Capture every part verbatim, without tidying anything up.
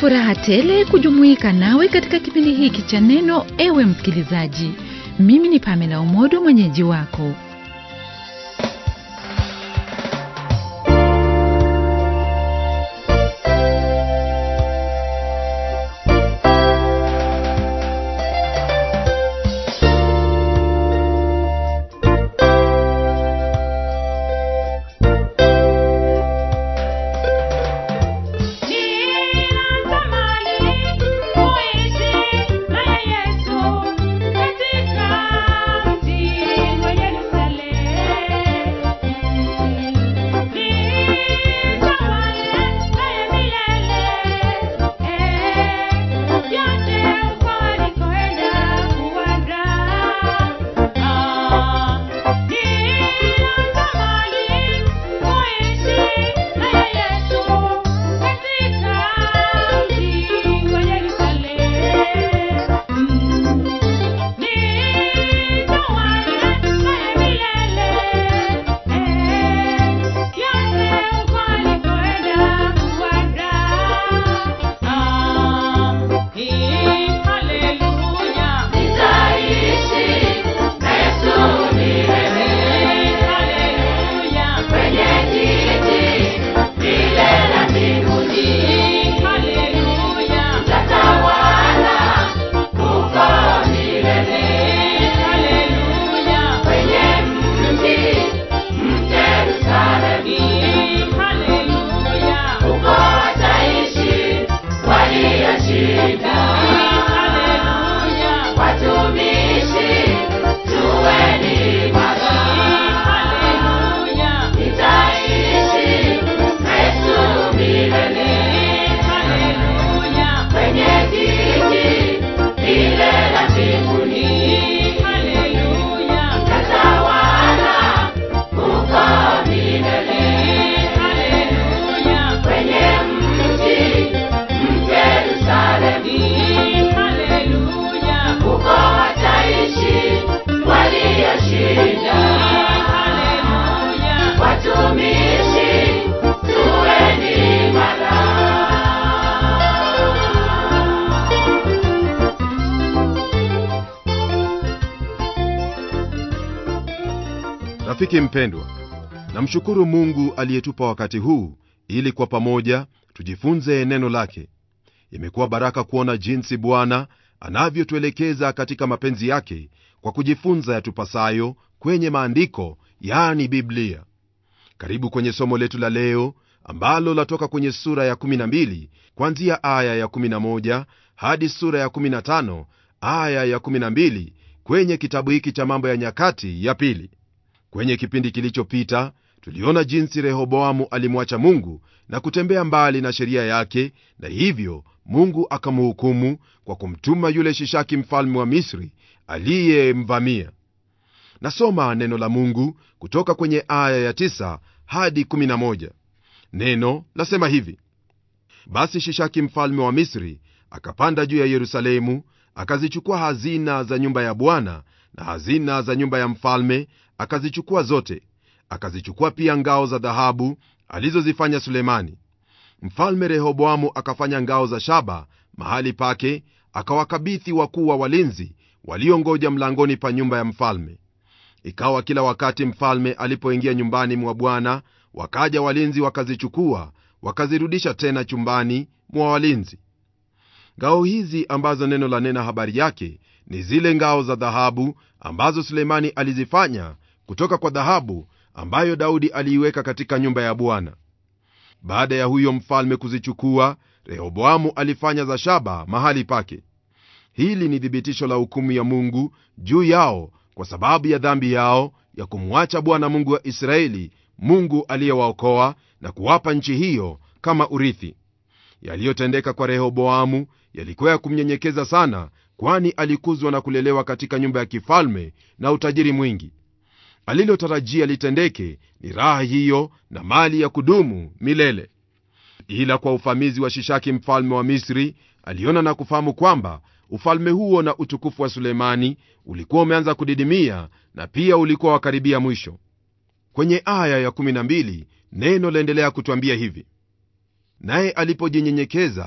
furaha tele kujumuika nawe katika kipindi hiki cha neno, ewe msikilizaji. Mimi ni Pamela Omodo, mwenyeji wako. Rafiki mpendwa, namshukuru Mungu aliyetupa wakati huu ili kwa pamoja tujifunze neno lake. Imekuwa baraka kuona jinsi Bwana anavyotuelekeza katika mapenzi yake kwa kujifunza yatupasayo kwenye maandiko, yaani Biblia. Karibu kwenye somo letu la leo ambalo latoka kwenye sura ya kumi na mbili kuanzia aya ya kumi na moja hadi sura ya kumi na tano aya ya kumi na mbili kwenye kitabu hiki cha Mambo ya Nyakati ya Pili. Kwenye kipindi kilichopita tuliona jinsi Rehoboamu alimwacha Mungu na kutembea mbali na sheria yake, na hivyo Mungu akamhukumu kwa kumtuma yule Shishaki mfalme wa Misri aliyemvamia. Nasoma neno la Mungu kutoka kwenye aya ya tisa hadi kumi na moja. Neno lasema hivi: Basi Shishaki mfalme wa Misri akapanda juu ya Yerusalemu, akazichukua hazina za nyumba ya Bwana na hazina za nyumba ya mfalme, akazichukua zote. Akazichukua pia ngao za dhahabu alizozifanya Sulemani. Mfalme Rehoboamu akafanya ngao za shaba mahali pake, akawakabidhi wakuu wa walinzi waliongoja mlangoni pa nyumba ya mfalme. Ikawa kila wakati mfalme alipoingia nyumbani mwa Bwana, wakaja walinzi wakazichukua, wakazirudisha tena chumbani mwa walinzi. Ngao hizi ambazo neno la nena habari yake ni zile ngao za dhahabu ambazo Sulemani alizifanya kutoka kwa dhahabu ambayo Daudi aliiweka katika nyumba ya Bwana. Baada ya huyo mfalme kuzichukua, Rehoboamu alifanya za shaba mahali pake. Hili ni thibitisho la hukumu ya Mungu juu yao kwa sababu ya dhambi yao ya kumwacha Bwana Mungu wa Israeli, Mungu aliyewaokoa na kuwapa nchi hiyo kama urithi. Yaliyotendeka kwa Rehoboamu yalikuwa ya kumnyenyekeza sana, kwani alikuzwa na kulelewa katika nyumba ya kifalme na utajiri mwingi. Alilotarajia litendeke ni raha hiyo na mali ya kudumu milele. Ila kwa ufamizi wa Shishaki mfalme wa Misri, aliona na kufahamu kwamba ufalme huo na utukufu wa Sulemani ulikuwa umeanza kudidimia na pia ulikuwa wakaribia mwisho. Kwenye aya ya kumi na mbili neno laendelea kutuambia hivi: Naye alipojinyenyekeza,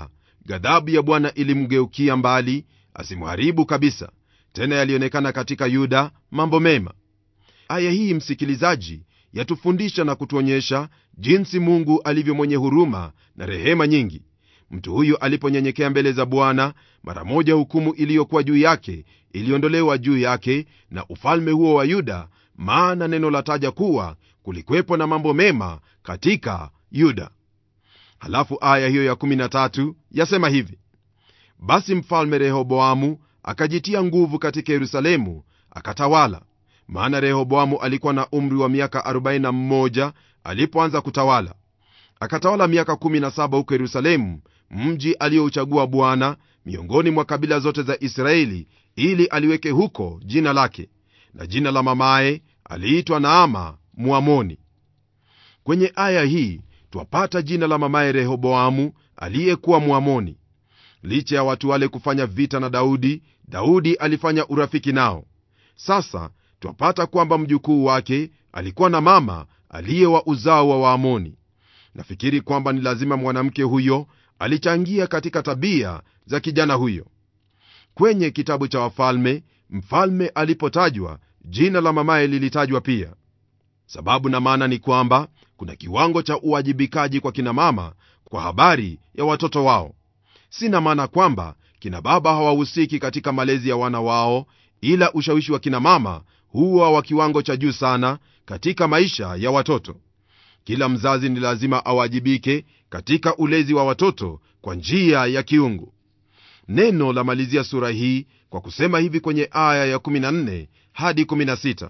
ghadhabu ya Bwana ilimgeukia mbali asimharibu kabisa. Tena yalionekana katika Yuda mambo mema. Aya hii, msikilizaji, yatufundisha na kutuonyesha jinsi Mungu alivyo mwenye huruma na rehema nyingi. Mtu huyu aliponyenyekea mbele za Bwana, mara moja hukumu iliyokuwa juu yake iliondolewa juu yake na ufalme huo wa Yuda, maana neno lataja kuwa kulikuwepo na mambo mema katika Yuda. Halafu aya hiyo ya kumi na tatu yasema hivi: basi mfalme Rehoboamu akajitia nguvu katika Yerusalemu akatawala. Maana Rehoboamu alikuwa na umri wa miaka arobaini na mmoja alipoanza kutawala. Akatawala miaka kumi na saba huko Yerusalemu, mji aliyouchagua Bwana miongoni mwa kabila zote za Israeli, ili aliweke huko jina lake. Na jina la mamaye aliitwa Naama Mwamoni. Kwenye aya hii twapata jina la mamaye Rehoboamu aliyekuwa Mwamoni. Licha ya watu wale kufanya vita na Daudi, Daudi alifanya urafiki nao. Sasa twapata kwamba mjukuu wake alikuwa na mama aliye wa uzao wa Waamoni. Nafikiri kwamba ni lazima mwanamke huyo alichangia katika tabia za kijana huyo. Kwenye kitabu cha Wafalme, mfalme alipotajwa, jina la mamaye lilitajwa pia. Sababu na maana ni kwamba kuna kiwango cha uwajibikaji kwa kina mama kwa habari ya watoto wao. Sina maana kwamba kina baba hawahusiki katika malezi ya wana wao, ila ushawishi wa kina mama huwa wa kiwango cha juu sana katika maisha ya watoto. Kila mzazi ni lazima awajibike katika ulezi wa watoto kwa njia ya kiungu. Neno la malizia sura hii kwa kusema hivi kwenye aya ya kumi na nne hadi kumi na sita: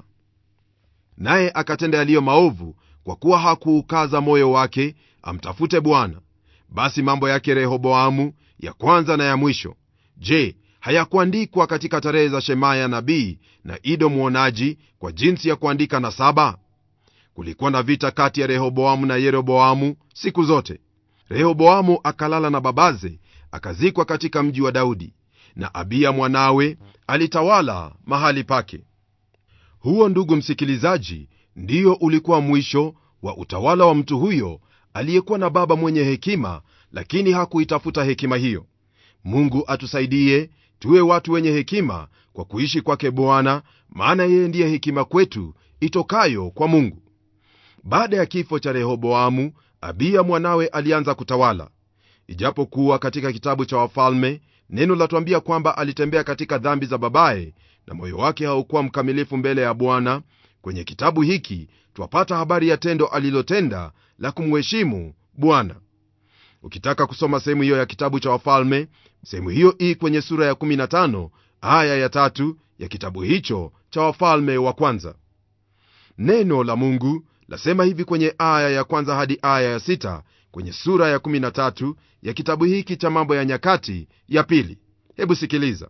naye akatenda yaliyo maovu, kwa kuwa hakuukaza moyo wake amtafute Bwana. Basi mambo yake Rehoboamu, ya kwanza na ya mwisho, je, hayakuandikwa katika tarehe za Shemaya nabii na Ido mwonaji, kwa jinsi ya kuandika na saba? Kulikuwa na vita kati ya Rehoboamu na Yeroboamu siku zote. Rehoboamu akalala na babaze, akazikwa katika mji wa Daudi, na Abiya mwanawe alitawala mahali pake. Huo, ndugu msikilizaji, ndio ulikuwa mwisho wa utawala wa mtu huyo aliyekuwa na baba mwenye hekima, lakini hakuitafuta hekima hiyo. Mungu atusaidie tuwe watu wenye hekima kwa kuishi kwake Bwana, maana yeye ndiye hekima kwetu itokayo kwa Mungu. Baada ya kifo cha Rehoboamu, Abiya mwanawe alianza kutawala. Ijapokuwa katika kitabu cha Wafalme neno latuambia kwamba alitembea katika dhambi za babaye na moyo wake haukuwa mkamilifu mbele ya Bwana, kwenye kitabu hiki twapata habari ya tendo alilotenda la kumheshimu Bwana. Ukitaka kusoma sehemu hiyo ya kitabu cha Wafalme, sehemu hiyo ii kwenye sura ya kumi na tano aya ya tatu ya kitabu hicho cha Wafalme wa kwanza. Neno la Mungu lasema hivi kwenye aya ya kwanza hadi aya ya sita kwenye sura ya kumi na tatu ya kitabu hiki cha Mambo ya Nyakati ya Pili. Hebu sikiliza.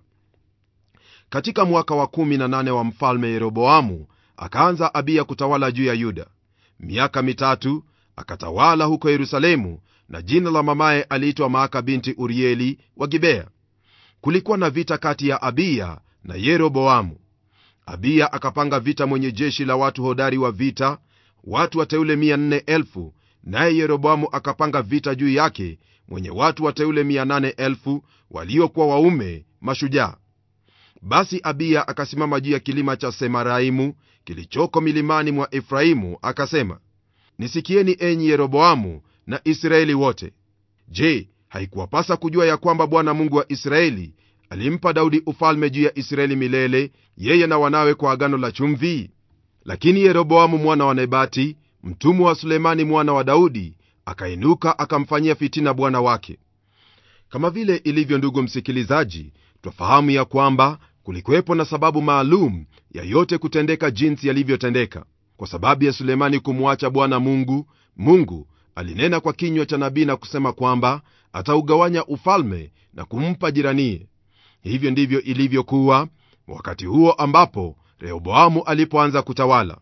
Katika mwaka wa kumi na nane wa mfalme Yeroboamu, akaanza Abiya kutawala juu ya Yuda. Miaka mitatu akatawala huko Yerusalemu, na jina la mamaye aliitwa Maaka binti Urieli wa Gibea. Kulikuwa na vita kati ya Abiya na Yeroboamu. Abiya akapanga vita mwenye jeshi la watu hodari wa vita, watu wateule mia nne elfu, naye Yeroboamu akapanga vita juu yake mwenye watu wateule mia nane elfu waliokuwa waume mashujaa. Basi Abiya akasimama juu ya kilima cha Semaraimu kilichoko milimani mwa Efraimu, akasema, nisikieni enyi Yeroboamu na Israeli wote. Je, haikuwapasa kujua ya kwamba Bwana Mungu wa Israeli alimpa Daudi ufalme juu ya Israeli milele, yeye na wanawe kwa agano la chumvi? Lakini Yeroboamu mwana wa Nebati, mtumwa wa Sulemani mwana wa Daudi, akainuka akamfanyia fitina bwana wake. Kama vile ilivyo, ndugu msikilizaji, twafahamu ya kwamba kulikuwepo na sababu maalum ya yote kutendeka jinsi yalivyotendeka. Kwa sababu ya Sulemani kumwacha Bwana Mungu, Mungu alinena kwa kinywa cha nabii na kusema kwamba ataugawanya ufalme na kumpa jiranie. Hivyo ndivyo ilivyokuwa wakati huo ambapo Rehoboamu alipoanza kutawala.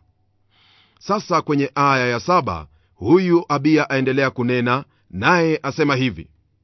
Sasa kwenye aya ya saba, huyu Abiya aendelea kunena, naye asema hivi: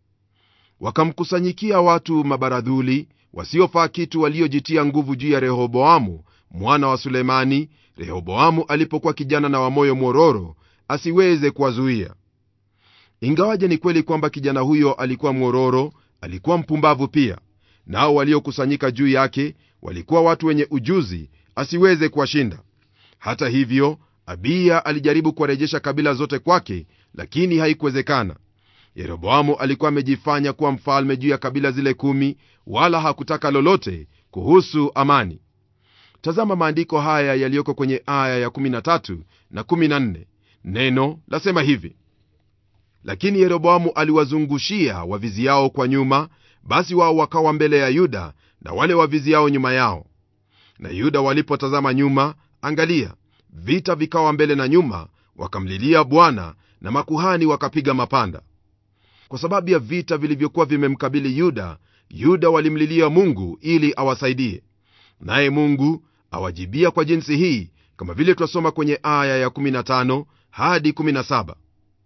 wakamkusanyikia watu mabaradhuli wasiofaa kitu, waliojitia nguvu juu ya Rehoboamu mwana wa Sulemani, Rehoboamu alipokuwa kijana na wa moyo mwororo, asiweze kuwazuia. Ingawaje ni kweli kwamba kijana huyo alikuwa mwororo, alikuwa mpumbavu pia, nao waliokusanyika juu yake walikuwa watu wenye ujuzi asiweze kuwashinda. Hata hivyo, Abiya alijaribu kuwarejesha kabila zote kwake, lakini haikuwezekana. Yeroboamu alikuwa amejifanya kuwa mfalme juu ya kabila zile kumi, wala hakutaka lolote kuhusu amani. Tazama maandiko haya yaliyoko kwenye aya ya kumi na tatu na kumi na nne. Neno lasema hivi: lakini Yeroboamu aliwazungushia waviziao kwa nyuma, basi wao wakawa mbele ya Yuda na wale waviziao nyuma yao. Na Yuda walipotazama nyuma, angalia, vita vikawa mbele na nyuma, wakamlilia Bwana na makuhani wakapiga mapanda. Kwa sababu ya vita vilivyokuwa vimemkabili Yuda, Yuda walimlilia Mungu ili awasaidie, naye Mungu awajibia kwa jinsi hii, kama vile twasoma kwenye aya ya kumi na tano hadi kumi na saba.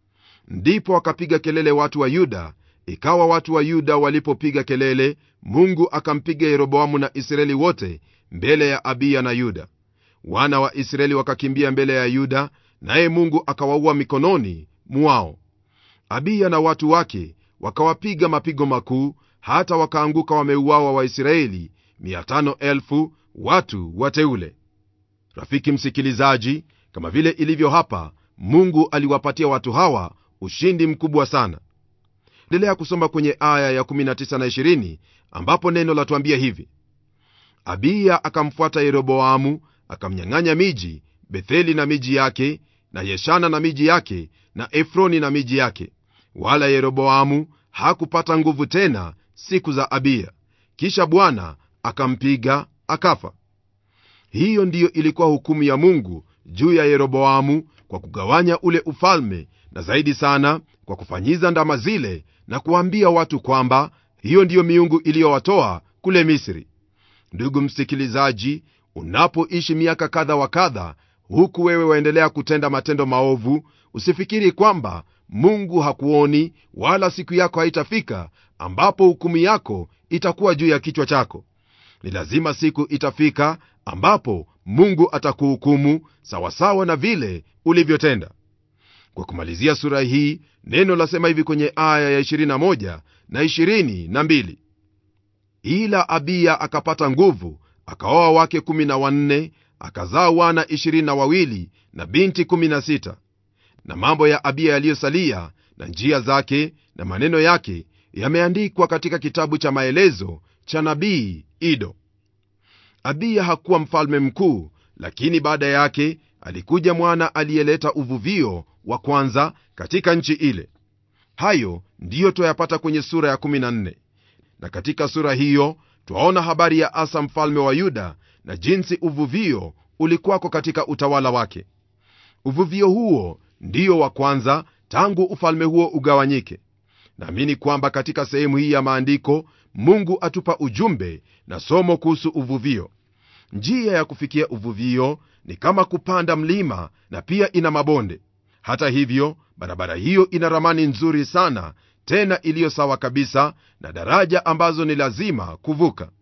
Ndipo wakapiga kelele watu wa Yuda, ikawa watu wa Yuda walipopiga kelele, Mungu akampiga Yeroboamu na Israeli wote mbele ya Abiya na Yuda. Wana wa Israeli wakakimbia mbele ya Yuda, naye Mungu akawaua mikononi mwao. Abiya na watu wake wakawapiga mapigo makuu, hata wakaanguka wameuawa Waisraeli mia tano elfu, watu wateule. Rafiki msikilizaji, kama vile ilivyo hapa, Mungu aliwapatia watu hawa ushindi mkubwa sana. Endelea kusoma kwenye aya ya kumi na tisa na ishirini, ambapo neno latuambia hivi: Abiya akamfuata Yeroboamu, akamnyang'anya miji, Betheli na miji yake, na Yeshana na miji yake, na Efroni na miji yake. Wala Yeroboamu hakupata nguvu tena siku za Abiya. Kisha Bwana akampiga akafa. Hiyo ndiyo ilikuwa hukumu ya Mungu juu ya Yeroboamu kwa kugawanya ule ufalme, na zaidi sana kwa kufanyiza ndama zile na kuambia watu kwamba hiyo ndiyo miungu iliyowatoa kule Misri. Ndugu msikilizaji, unapoishi miaka kadha wa kadha huku wewe waendelea kutenda matendo maovu, usifikiri kwamba Mungu hakuoni, wala siku yako haitafika ambapo hukumu yako itakuwa juu ya kichwa chako. Ni lazima siku itafika ambapo Mungu atakuhukumu sawasawa na vile ulivyotenda. Kwa kumalizia sura hii, neno lasema hivi kwenye aya ya ishirini na moja na ishirini na mbili: ila Abiya akapata nguvu, akaoa wake kumi na wanne, akazaa wana ishirini na wawili na binti kumi na sita. Na mambo ya Abiya yaliyosalia na njia zake na maneno yake yameandikwa katika kitabu cha maelezo cha nabii Ido. Abiya hakuwa mfalme mkuu, lakini baada yake alikuja mwana aliyeleta uvuvio wa kwanza katika nchi ile. Hayo ndiyo twayapata kwenye sura ya kumi na nne. Na katika sura hiyo twaona habari ya Asa mfalme wa Yuda na jinsi uvuvio ulikuwako katika utawala wake. Uvuvio huo ndiyo wa kwanza tangu ufalme huo ugawanyike. Naamini kwamba katika sehemu hii ya maandiko Mungu atupa ujumbe na somo kuhusu uvuvio. Njia ya kufikia uvuvio ni kama kupanda mlima, na pia ina mabonde. Hata hivyo, barabara hiyo ina ramani nzuri sana, tena iliyo sawa kabisa na daraja ambazo ni lazima kuvuka.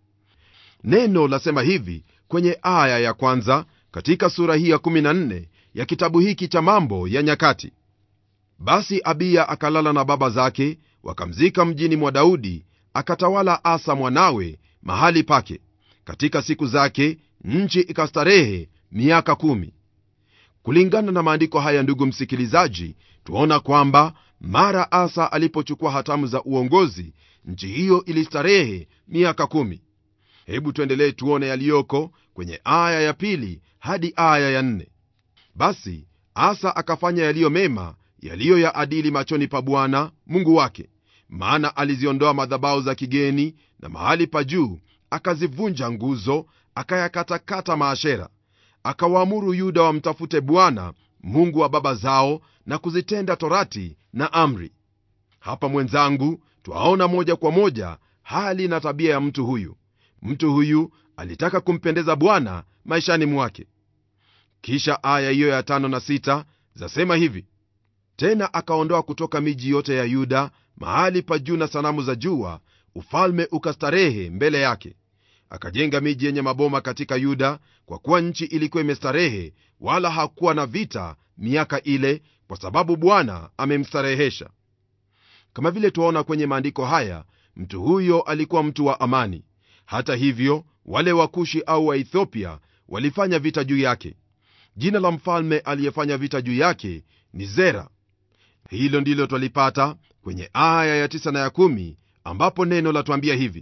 Neno lasema hivi kwenye aya ya kwanza katika sura hii ya kumi na nne ya kitabu hiki cha Mambo ya Nyakati: basi Abiya akalala na baba zake, wakamzika mjini mwa Daudi, akatawala Asa mwanawe mahali pake. Katika siku zake nchi ikastarehe miaka kumi. Kulingana na maandiko haya, ndugu msikilizaji, tuona kwamba mara Asa alipochukua hatamu za uongozi, nchi hiyo ilistarehe miaka kumi. Hebu tuendelee tuone yaliyoko kwenye aya ya pili hadi aya ya nne. Basi Asa akafanya yaliyo mema, yaliyo ya adili machoni pa Bwana Mungu wake, maana aliziondoa madhabahu za kigeni na mahali pa juu, akazivunja nguzo, akayakatakata maashera. Akawaamuru Yuda wamtafute Bwana Mungu wa baba zao na kuzitenda torati na amri. Hapa mwenzangu, twaona moja kwa moja hali na tabia ya mtu huyu. Mtu huyu alitaka kumpendeza Bwana maishani mwake. Kisha aya hiyo ya tano na sita zasema hivi: tena akaondoa kutoka miji yote ya Yuda mahali pa juu na sanamu za jua, ufalme ukastarehe mbele yake. Akajenga miji yenye maboma katika Yuda, kwa kuwa nchi ilikuwa imestarehe, wala hakuwa na vita miaka ile, kwa sababu Bwana amemstarehesha. Kama vile tuona kwenye maandiko haya, mtu huyo alikuwa mtu wa amani. Hata hivyo, wale Wakushi au Waethiopia walifanya vita juu yake. Jina la mfalme aliyefanya vita juu yake ni Zera. Hilo ndilo twalipata kwenye aya ya tisa na ya kumi, ambapo neno latuambia hivi: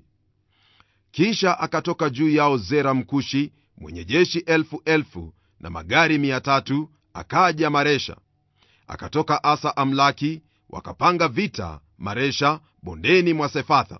kisha akatoka juu yao Zera Mkushi mwenye jeshi elfu elfu na magari mia tatu, akaja Maresha. Akatoka Asa Amlaki, wakapanga vita Maresha, bondeni mwa Sefatha.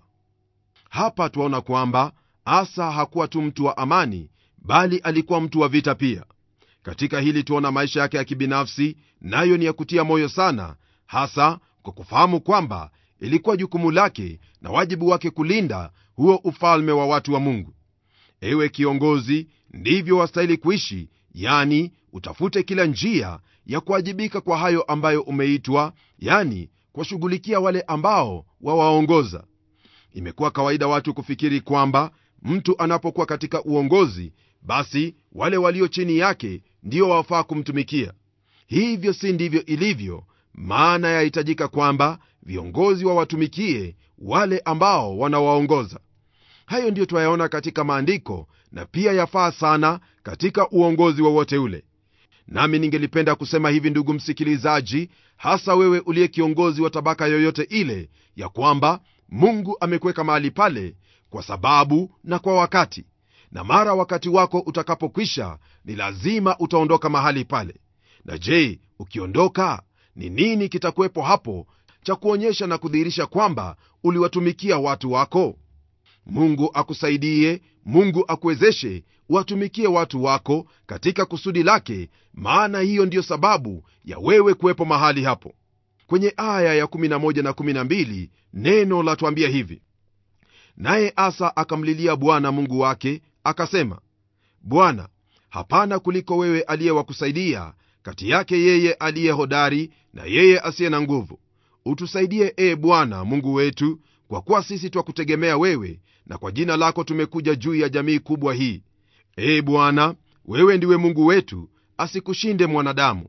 Hapa tuona kwamba Asa hakuwa tu mtu wa amani, bali alikuwa mtu wa vita pia. Katika hili tuona maisha yake ya kibinafsi, nayo ni ya kutia moyo sana, hasa kwa kufahamu kwamba ilikuwa jukumu lake na wajibu wake kulinda huo ufalme wa watu wa Mungu. Ewe kiongozi, ndivyo wastahili kuishi, yani utafute kila njia ya kuwajibika kwa hayo ambayo umeitwa, yani kuwashughulikia wale ambao wawaongoza. Imekuwa kawaida watu kufikiri kwamba mtu anapokuwa katika uongozi, basi wale walio chini yake ndio wafaa kumtumikia. Hivyo si ndivyo ilivyo, maana yahitajika kwamba viongozi wawatumikie wale ambao wanawaongoza. Hayo ndio twayaona katika maandiko, na pia yafaa sana katika uongozi wowote ule. Nami ningelipenda kusema hivi, ndugu msikilizaji, hasa wewe uliye kiongozi wa tabaka yoyote ile, ya kwamba Mungu amekuweka mahali pale kwa sababu na kwa wakati, na mara wakati wako utakapokwisha, ni lazima utaondoka mahali pale. Na je, ukiondoka, ni nini kitakuwepo hapo cha kuonyesha na kudhihirisha kwamba uliwatumikia watu wako? Mungu akusaidie, Mungu akuwezeshe watumikie watu wako katika kusudi lake, maana hiyo ndiyo sababu ya wewe kuwepo mahali hapo. Kwenye aya ya kumi na moja na kumi na mbili neno latuambia hivi: naye Asa akamlilia Bwana Mungu wake, akasema, Bwana, hapana kuliko wewe aliyewakusaidia kati yake yeye aliye hodari na yeye asiye na nguvu. Utusaidie, ee Bwana Mungu wetu, kwa kuwa sisi twakutegemea wewe, na kwa jina lako tumekuja juu ya jamii kubwa hii. Ee Bwana, wewe ndiwe Mungu wetu, asikushinde mwanadamu.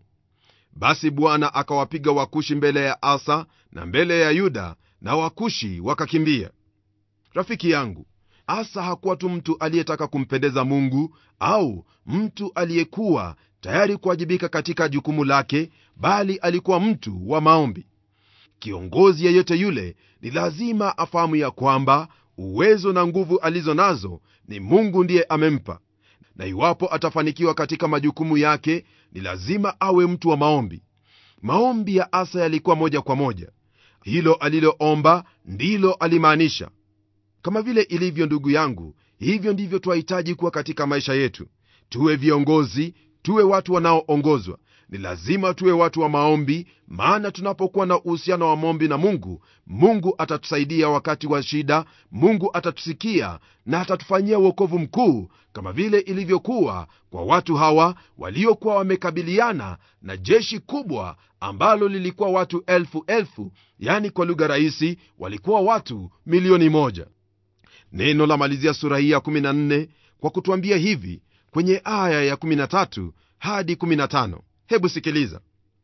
Basi Bwana akawapiga Wakushi mbele ya Asa na mbele ya Yuda, na Wakushi wakakimbia. Rafiki yangu, Asa hakuwa tu mtu aliyetaka kumpendeza Mungu au mtu aliyekuwa tayari kuwajibika katika jukumu lake, bali alikuwa mtu wa maombi. Kiongozi yeyote yule ni lazima afahamu ya kwamba uwezo na nguvu alizo nazo ni Mungu ndiye amempa, na iwapo atafanikiwa katika majukumu yake, ni lazima awe mtu wa maombi. Maombi ya Asa yalikuwa moja kwa moja, hilo aliloomba ndilo alimaanisha. Kama vile ilivyo, ndugu yangu, hivyo ndivyo twahitaji kuwa katika maisha yetu. Tuwe viongozi, tuwe watu wanaoongozwa, ni lazima tuwe watu wa maombi, maana tunapokuwa na uhusiano wa maombi na Mungu, Mungu atatusaidia wakati wa shida, Mungu atatusikia na atatufanyia wokovu mkuu, kama vile ilivyokuwa kwa watu hawa waliokuwa wamekabiliana na jeshi kubwa ambalo lilikuwa watu elfu elfu, yani kwa lugha rahisi walikuwa watu milioni moja. Neno la malizia sura hii ya kumi na nne kwa kutuambia hivi kwenye aya ya kumi na tatu hadi kumi na tano. Hebu sikiliza.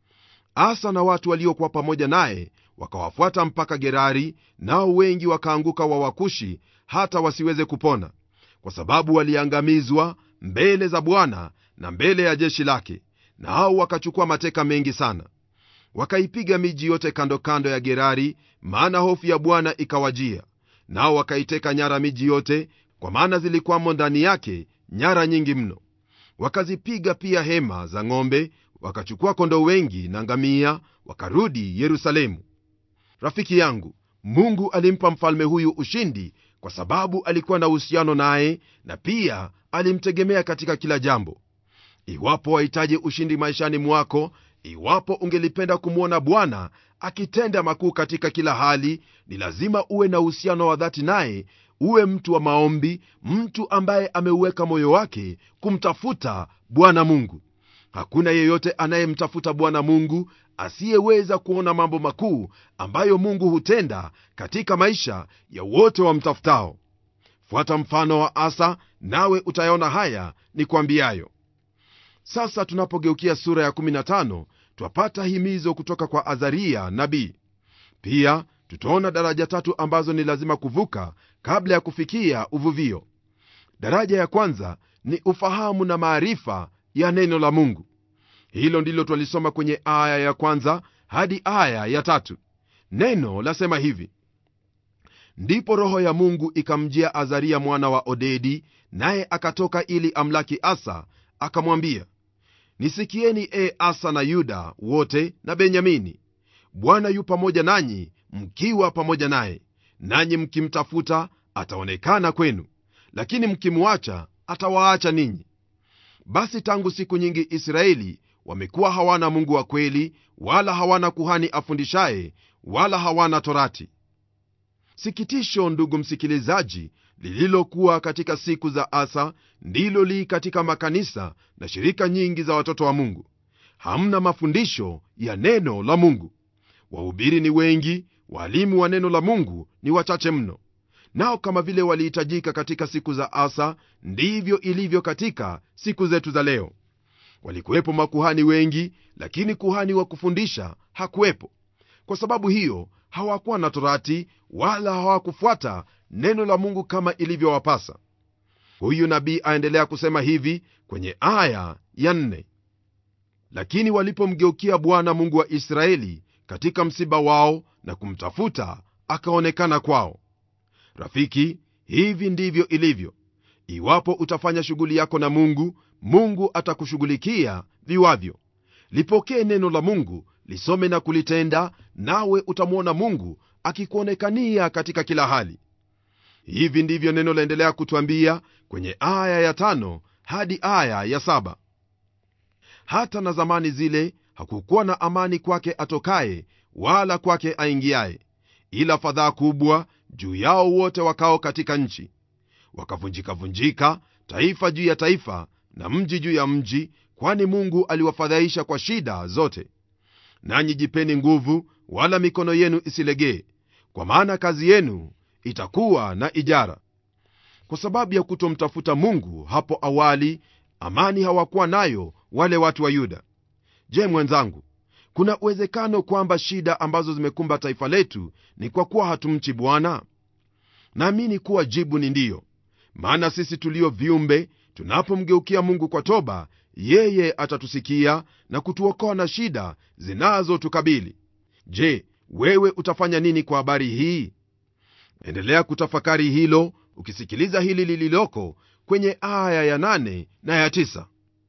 Asa na watu waliokuwa pamoja naye wakawafuata mpaka Gerari, nao wengi wakaanguka wa Wakushi hata wasiweze kupona, kwa sababu waliangamizwa mbele za Bwana na mbele ya jeshi lake, na hao wakachukua mateka mengi sana. Wakaipiga miji yote kando kando ya Gerari, maana hofu ya Bwana ikawajia, nao wakaiteka nyara miji yote, kwa maana zilikuwamo ndani yake nyara nyingi mno. Wakazipiga pia hema za ng'ombe, wakachukua kondoo wengi na ngamia, wakarudi Yerusalemu. Rafiki yangu, Mungu alimpa mfalme huyu ushindi kwa sababu alikuwa na uhusiano naye, na pia alimtegemea katika kila jambo. Iwapo wahitaji ushindi maishani mwako, iwapo ungelipenda kumwona Bwana akitenda makuu katika kila hali, ni lazima uwe na uhusiano wa dhati naye, uwe mtu wa maombi, mtu ambaye ameuweka moyo wake kumtafuta Bwana Mungu. Hakuna yeyote anayemtafuta Bwana Mungu asiyeweza kuona mambo makuu ambayo Mungu hutenda katika maisha ya wote wamtafutao. Fuata mfano wa Asa, nawe utayaona haya ni kuambiayo. Sasa tunapogeukia sura ya kumi na tano, twapata himizo kutoka kwa Azaria nabii. Pia tutaona daraja tatu ambazo ni lazima kuvuka kabla ya kufikia uvuvio. Daraja ya kwanza ni ufahamu na maarifa ya neno la Mungu. Hilo ndilo twalisoma kwenye aya ya kwanza hadi aya ya tatu. Neno lasema hivi: ndipo roho ya Mungu ikamjia Azaria mwana wa Odedi, naye akatoka ili amlaki Asa, akamwambia, nisikieni e Asa na Yuda wote na Benyamini, Bwana yu pamoja nanyi mkiwa pamoja naye, nanyi mkimtafuta ataonekana kwenu, lakini mkimwacha atawaacha ninyi. Basi tangu siku nyingi Israeli wamekuwa hawana Mungu wa kweli, wala hawana kuhani afundishaye, wala hawana torati. Sikitisho, ndugu msikilizaji, lililokuwa katika siku za Asa ndilo li katika makanisa na shirika nyingi za watoto wa Mungu. Hamna mafundisho ya neno la Mungu. Wahubiri ni wengi, walimu wa neno la Mungu ni wachache mno. Nao kama vile walihitajika katika siku za Asa, ndivyo ilivyo katika siku zetu za leo. Walikuwepo makuhani wengi, lakini kuhani wa kufundisha hakuwepo. Kwa sababu hiyo hawakuwa na torati, wala hawakufuata neno la Mungu kama ilivyowapasa. Huyu nabii aendelea kusema hivi kwenye aya ya nne: lakini walipomgeukia Bwana Mungu wa Israeli katika msiba wao na kumtafuta, akaonekana kwao. Rafiki, hivi ndivyo ilivyo. Iwapo utafanya shughuli yako na Mungu, Mungu atakushughulikia viwavyo. Lipokee neno la Mungu, lisome na kulitenda, nawe utamwona Mungu akikuonekania katika kila hali. Hivi ndivyo neno laendelea kutuambia kwenye aya ya tano hadi aya ya saba: hata na zamani zile hakukuwa na amani kwake atokaye, wala kwake aingiaye, ila fadhaa kubwa juu yao wote wakao katika nchi. Wakavunjika-vunjika taifa juu ya taifa na mji juu ya mji, kwani Mungu aliwafadhaisha kwa shida zote. Nanyi jipeni nguvu, wala mikono yenu isilegee, kwa maana kazi yenu itakuwa na ijara. Kwa sababu ya kutomtafuta Mungu hapo awali, amani hawakuwa nayo wale watu wa Yuda. Je, mwenzangu, kuna uwezekano kwamba shida ambazo zimekumba taifa letu ni kwa kuwa hatumchi Bwana? Naamini kuwa jibu ni ndiyo. Maana sisi tulio viumbe, tunapomgeukia Mungu kwa toba, yeye atatusikia na kutuokoa na shida zinazotukabili. Je, wewe utafanya nini kwa habari hii? Endelea kutafakari hilo ukisikiliza hili lililoko kwenye aya ya nane na ya tisa.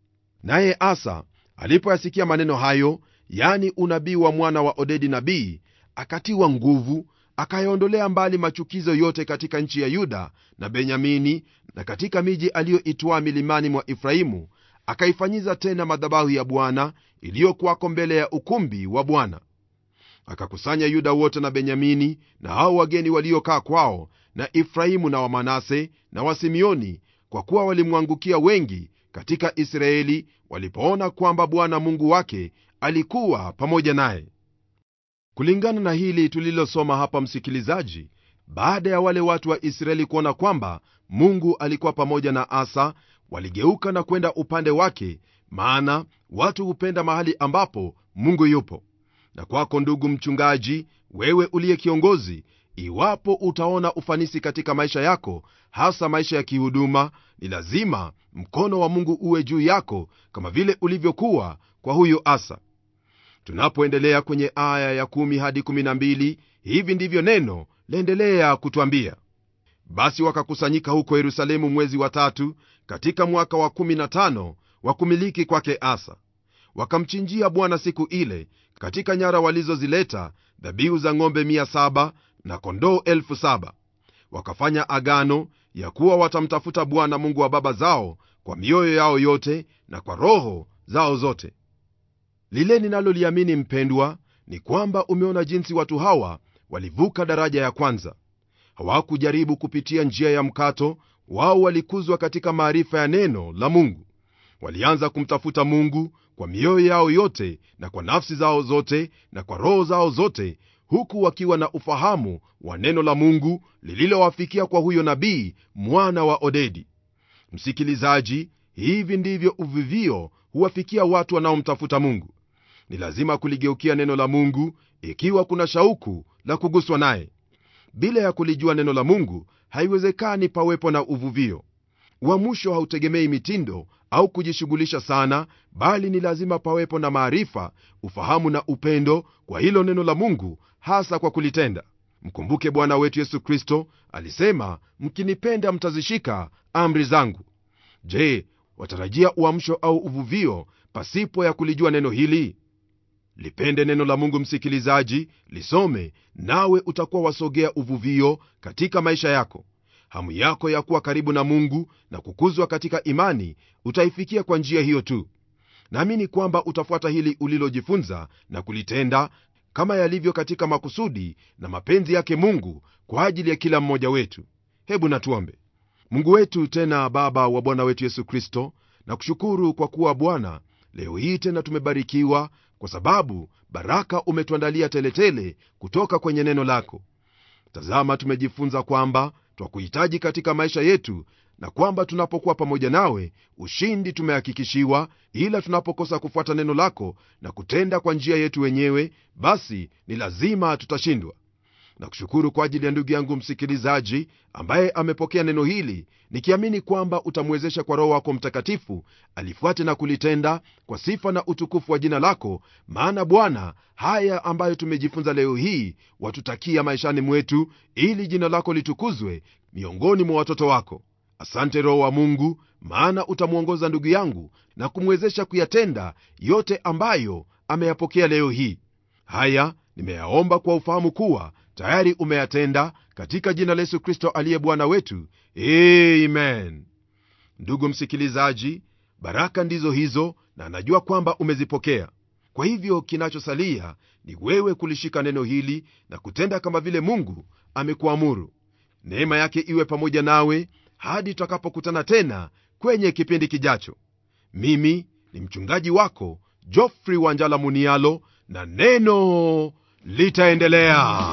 Naye Asa alipoyasikia maneno hayo, yani unabii wa mwana wa Odedi nabii, akatiwa nguvu, akayaondolea mbali machukizo yote katika nchi ya Yuda na Benyamini na katika miji aliyoitwaa milimani mwa Efraimu, akaifanyiza tena madhabahu ya Bwana iliyokuwako mbele ya ukumbi wa Bwana. Akakusanya Yuda wote na Benyamini na hao wageni waliokaa kwao, na Efraimu na Wamanase na Wasimioni, kwa kuwa walimwangukia wengi katika Israeli walipoona kwamba Bwana Mungu wake alikuwa pamoja naye. Kulingana na hili tulilosoma hapa, msikilizaji, baada ya wale watu wa Israeli kuona kwamba Mungu alikuwa pamoja na Asa, waligeuka na kwenda upande wake, maana watu hupenda mahali ambapo Mungu yupo. Na kwako ndugu mchungaji, wewe uliye kiongozi, iwapo utaona ufanisi katika maisha yako, hasa maisha ya kihuduma, ni lazima mkono wa Mungu uwe juu yako kama vile ulivyokuwa kwa huyo Asa. Tunapoendelea kwenye aya ya kumi hadi kumi na mbili, hivi ndivyo neno laendelea kutuambia: basi wakakusanyika huko Yerusalemu mwezi wa tatu katika mwaka wa kumi na tano wa kumiliki kwake Asa. Wakamchinjia Bwana siku ile katika nyara walizozileta dhabihu za ng'ombe mia saba na kondoo elfu saba. Wakafanya agano ya kuwa watamtafuta Bwana Mungu wa baba zao kwa mioyo yao yote na kwa roho zao zote. Lile ninaloliamini mpendwa, ni kwamba umeona jinsi watu hawa walivuka daraja ya kwanza. Hawakujaribu kupitia njia ya mkato, wao walikuzwa katika maarifa ya neno la Mungu. Walianza kumtafuta Mungu kwa mioyo yao yote na kwa nafsi zao zote na kwa roho zao zote, huku wakiwa na ufahamu wa neno la Mungu lililowafikia kwa huyo nabii mwana wa Odedi. Msikilizaji, hivi ndivyo uvivio huwafikia watu wanaomtafuta Mungu. ni lazima kuligeukia neno la Mungu ikiwa kuna shauku la kuguswa naye. Bila ya kulijua neno la Mungu, haiwezekani pawepo na uvuvio. Uamsho hautegemei mitindo au kujishughulisha sana, bali ni lazima pawepo na maarifa, ufahamu na upendo kwa hilo neno la Mungu, hasa kwa kulitenda. Mkumbuke Bwana wetu Yesu Kristo alisema, mkinipenda mtazishika amri zangu. Je, watarajia uamsho au uvuvio pasipo ya kulijua neno hili? Lipende neno la Mungu msikilizaji, lisome, nawe utakuwa wasogea uvuvio katika maisha yako. Hamu yako ya kuwa karibu na Mungu na kukuzwa katika imani utaifikia kwa njia hiyo tu. Naamini kwamba utafuata hili ulilojifunza na kulitenda kama yalivyo katika makusudi na mapenzi yake Mungu kwa ajili ya kila mmoja wetu. Hebu na tuombe. Mungu wetu tena Baba wa Bwana wetu Yesu Kristo, na kushukuru kwa kuwa Bwana, leo hii tena tumebarikiwa kwa sababu baraka umetuandalia teletele kutoka kwenye neno lako. Tazama, tumejifunza kwamba twakuhitaji katika maisha yetu, na kwamba tunapokuwa pamoja nawe ushindi tumehakikishiwa, ila tunapokosa kufuata neno lako na kutenda kwa njia yetu wenyewe, basi ni lazima tutashindwa. Na kushukuru kwa ajili ya ndugu yangu msikilizaji ambaye amepokea neno hili, nikiamini kwamba utamwezesha kwa Roho wako Mtakatifu alifuate na kulitenda kwa sifa na utukufu wa jina lako. Maana Bwana, haya ambayo tumejifunza leo hii watutakia maishani mwetu, ili jina lako litukuzwe miongoni mwa watoto wako. Asante Roho wa Mungu, maana utamuongoza ndugu yangu na kumwezesha kuyatenda yote ambayo ameyapokea leo hii. Haya nimeyaomba kwa ufahamu kuwa tayari umeyatenda, katika jina la Yesu Kristo aliye Bwana wetu. Amen. Ndugu msikilizaji, baraka ndizo hizo, na najua kwamba umezipokea. Kwa hivyo kinachosalia ni wewe kulishika neno hili na kutenda kama vile Mungu amekuamuru. Neema yake iwe pamoja nawe hadi tutakapokutana tena kwenye kipindi kijacho. Mimi ni mchungaji wako Geoffrey Wanjala Munialo, na neno litaendelea.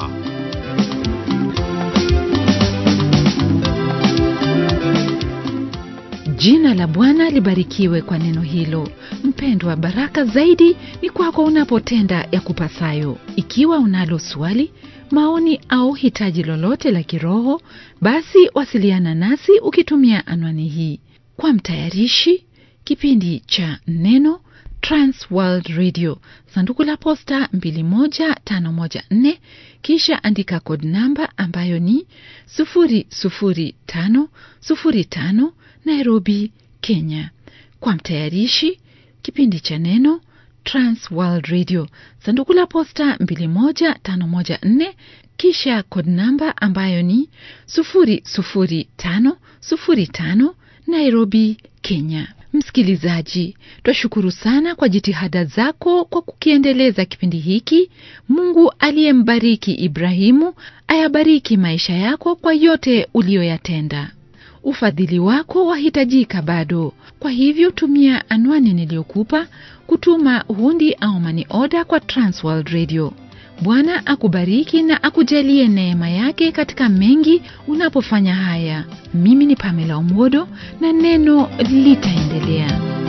Jina la Bwana libarikiwe kwa neno hilo. Mpendwa, baraka zaidi ni kwako unapotenda ya kupasayo. Ikiwa unalo swali, maoni au hitaji lolote la kiroho, basi wasiliana nasi ukitumia anwani hii. Kwa mtayarishi kipindi cha Neno, Trans World Radio, sanduku la posta mbili moja tano moja nne, kisha andika code namba ambayo ni sufuri sufuri tano sufuri tano, Nairobi, Kenya. Kwa mtayarishi kipindi cha Neno, Trans World Radio, sanduku la posta mbili moja tano moja nne, kisha code namba ambayo ni sufuri sufuri tano sufuri tano, Nairobi, Kenya. Msikilizaji, twashukuru sana kwa jitihada zako kwa kukiendeleza kipindi hiki. Mungu aliyembariki Ibrahimu ayabariki maisha yako kwa yote uliyoyatenda. Ufadhili wako wahitajika bado. Kwa hivyo tumia anwani niliyokupa kutuma hundi au money order kwa Trans World Radio. Bwana akubariki na akujalie neema yake katika mengi unapofanya haya. Mimi ni Pamela Omodo, na neno litaendelea.